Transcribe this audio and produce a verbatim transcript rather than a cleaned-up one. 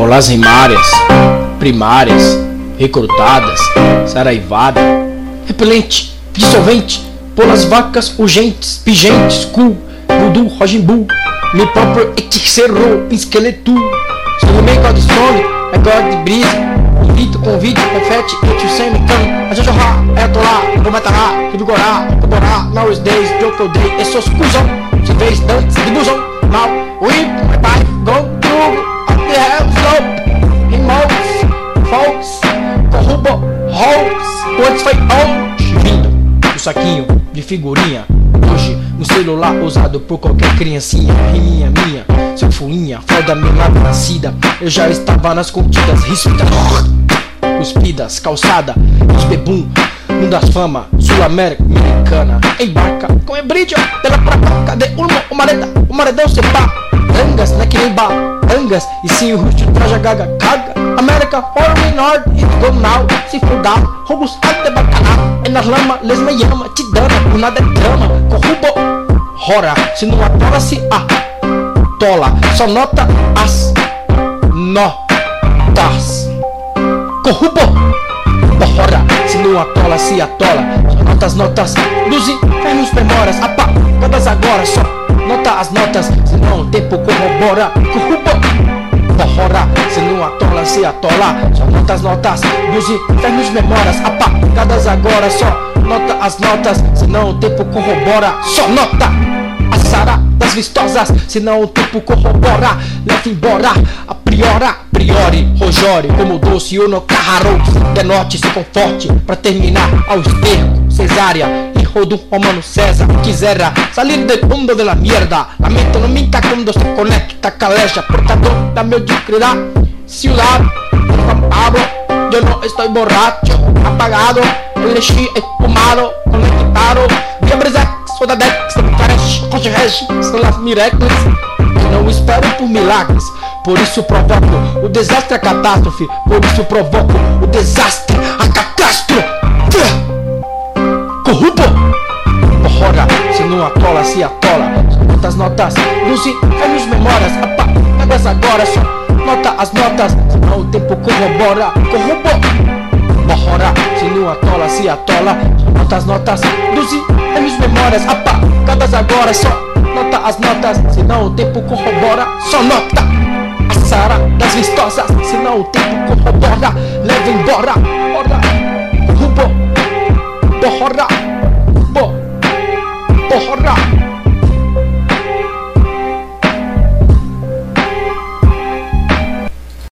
molas rimárias, primárias, recrutadas, saraivada, repelente, dissolvente, polas vacas urgentes, pigentes, cool, voodoo, rojimbu, meu próprio hechiceiro, esqueleto, sou o meio de sono, é god de brisa. Invito, convite, refete, et o semicano. A Jojorá, é atolá, vou matar, revigorar, recuperar. Nowadays, Joko Day, é só cuzão. Se vês dantes de busão, mal. Whip, my pai, go through, up the hell slope. Remotes, folks, corrubo, hoes. Antes foi hoje. Vindo, o saquinho de figurinha. Hoje, no celular usado por qualquer criancinha. Riminha minha, seu fuinha, foda minha lava nascida. Eu já estava nas contidas, ríspidas, cuspidas, calçada, os bebum, um das fama, sul-américa, americana. Embarca com ebrídio, pela praca, cadê o o mareda, o maredão se pá. Angas, não é que nem ba, angas, e sim o rosto traja gaga, caga. América, for north, it go now, se fudar, roubos até bacanal. É nas lama, les me llama, te dana, por nada é drama, corrubo, rora, se não atola se a tola, só nota as notas. Corrubo, porra, se não atola se atola, só nota as notas dos infernos memoras, apagadas agora, só nota as notas, senão o tempo corrobora. Corrubo, porra, se não atola se atola, só nota as notas dos infernos memoras, apagadas agora, só nota as notas, senão o tempo corrobora. Só nota a Sara das vistosas, senão o tempo corrobora. Leva embora a priora, priori, rojore, como doce uno carraro. Denote, se conforte, pra terminar ao esterco, cesárea, hijo de un romano César. Quisera salir del mundo de la mierda, la mente no minta cuando se conecta caleja, portador da mediocridad, ciudad, Juan Pablo. Yo no estoy borracho, apagado, el lixi espumado, conectado, diabresex, sodadex, caresh, congerege, são as miracles. Não espero por milagres, por isso provoco o desastre, a catástrofe. Por isso provoco o desastre, a catástrofe. Corrubo, porra, se não atola, se atola. Quantas notas, dos infernos memórias, apagadas agora, só nota as notas, senão o tempo corrobora. Corrubo, porra, se não atola, se atola. Nota as notas, dos infernos memórias, apagadas agora, só nota as notas, senão o tempo corrobora. Só nota a Sara das vistosas, senão o tempo corrobora. Leva embora, porra, corrubo, porra.